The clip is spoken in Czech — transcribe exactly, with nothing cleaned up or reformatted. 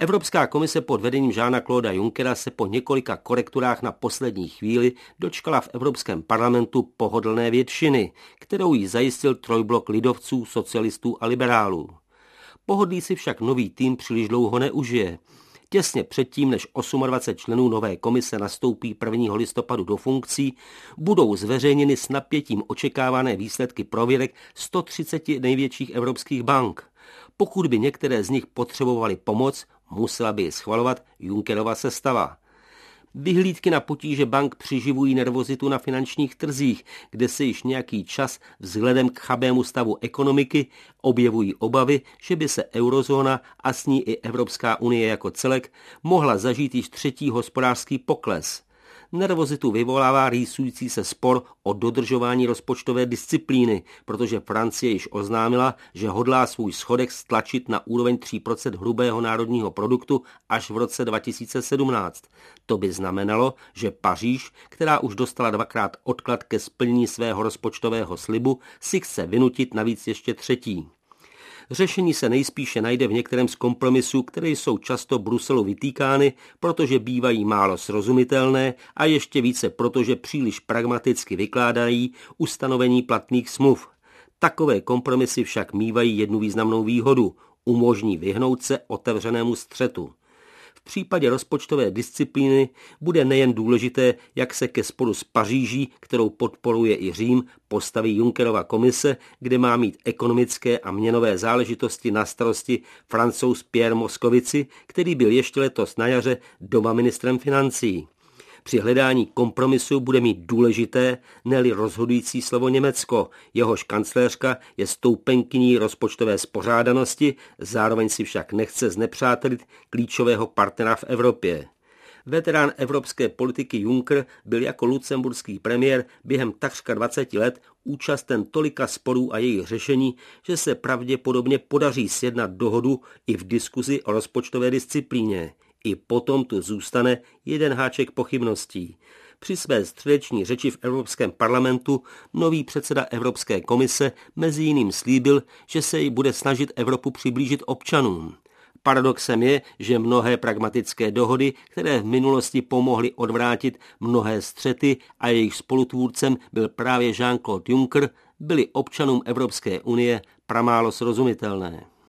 Evropská komise pod vedením Jeana-Clauda Junckera se po několika korekturách na poslední chvíli dočkala v Evropském parlamentu pohodlné většiny, kterou jí zajistil trojblok lidovců, socialistů a liberálů. Pohodlí si však nový tým příliš dlouho neužije. Těsně předtím, než dvacet osm členů nové komise nastoupí prvního listopadu do funkcí, budou zveřejněny s napětím očekávané výsledky prověrek sto třiceti největších evropských bank. Pokud by některé z nich potřebovaly pomoc, musela by ji schvalovat Junckerova sestava. Vyhlídky na potíže bank přiživují nervozitu na finančních trzích, kde se již nějaký čas vzhledem k chabému stavu ekonomiky objevují obavy, že by se eurozóna a s ní i Evropská unie jako celek mohla zažít již třetí hospodářský pokles. Nervozitu vyvolává rýsující se spor o dodržování rozpočtové disciplíny, protože Francie již oznámila, že hodlá svůj schodek stlačit na úroveň tří procent hrubého národního produktu až v roce dva tisíce sedmnáct. To by znamenalo, že Paříž, která už dostala dvakrát odklad ke splnění svého rozpočtového slibu, si chce vynutit navíc ještě třetí. Řešení se nejspíše najde v některém z kompromisů, které jsou často Bruselu vytýkány, protože bývají málo srozumitelné a ještě více protože příliš pragmaticky vykládají ustanovení platných smluv. Takové kompromisy však mívají jednu významnou výhodu – umožní vyhnout se otevřenému střetu. V případě rozpočtové disciplíny bude nejen důležité, jak se ke sporu s Paříží, kterou podporuje i Řím, postaví Junckerova komise, kde má mít ekonomické a měnové záležitosti na starosti Francouz Pierre Moscovici, který byl ještě letos na jaře doma ministrem financí. Při hledání kompromisu bude mít důležité, ne-li rozhodující slovo Německo. Jehož kancléřka je stoupenkyní rozpočtové spořádanosti, zároveň si však nechce znepřátelit klíčového partnera v Evropě. Veterán evropské politiky Juncker byl jako lucemburský premiér během takřka dvaceti let účasten tolika sporů a jejich řešení, že se pravděpodobně podaří sjednat dohodu i v diskuzi o rozpočtové disciplíně. I potom tu zůstane jeden háček pochybností. Při své středeční řeči v Evropském parlamentu nový předseda Evropské komise mezi jiným slíbil, že se jí bude snažit Evropu přiblížit občanům. Paradoxem je, že mnohé pragmatické dohody, které v minulosti pomohly odvrátit mnohé střety a jejich spolutvůrcem byl právě Jean-Claude Juncker, byly občanům Evropské unie pramálo srozumitelné.